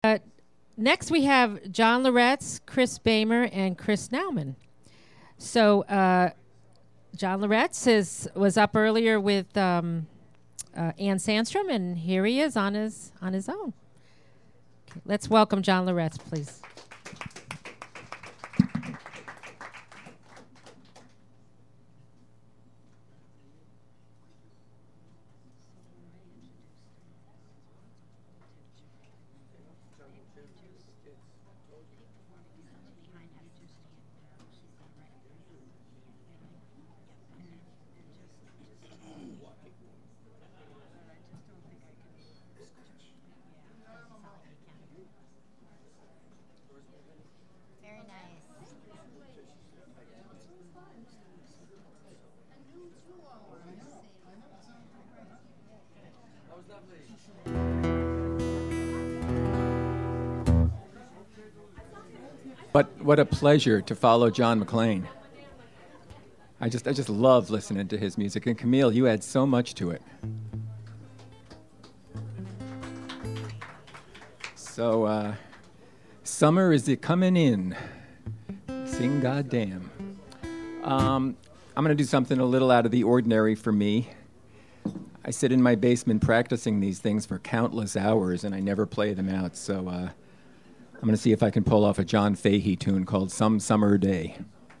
Uh, Next, we have John Loretz, Chris Bamer, and Chris Nauman. So John Loretz was up earlier with Ann Sandstrom, and here he is on his own. Okay, let's welcome John Loretz, please. What a pleasure to follow John McLean. I just love listening to his music. And Camille, you add so much to it. So, summer is coming in. Sing goddamn. I'm going to do something a little out of the ordinary for me. I sit in my basement practicing these things for countless hours, and I never play them out. So I'm going to see if I can pull off a John Fahey tune called Some Summer Day.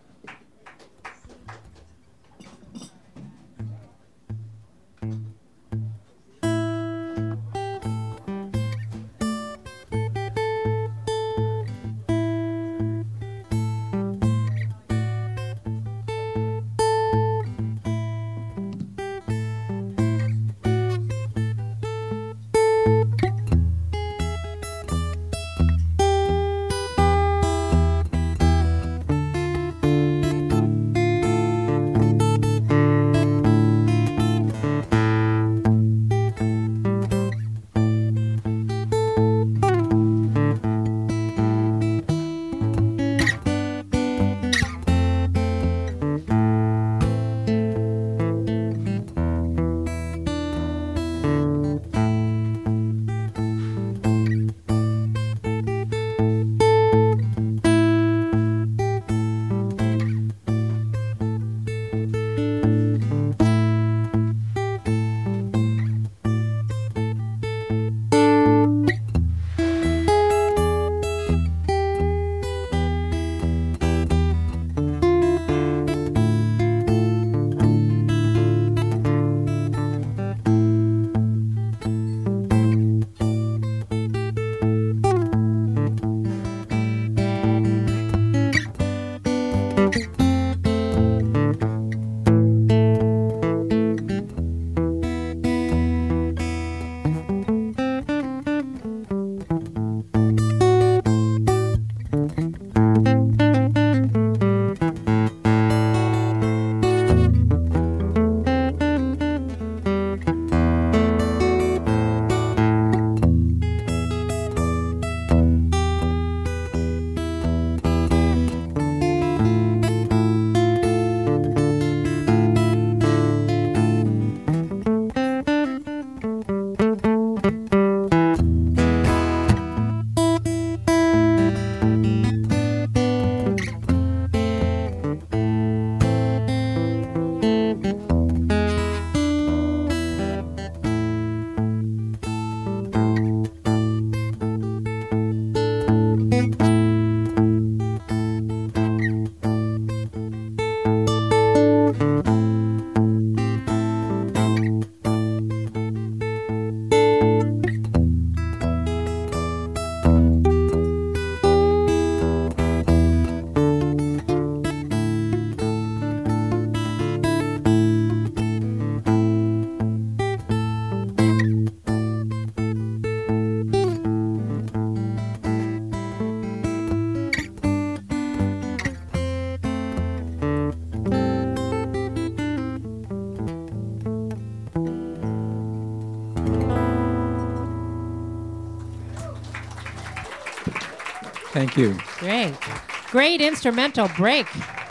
Thank you. Great. Great instrumental break.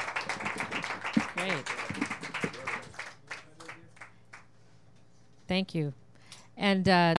Great. Thank you. And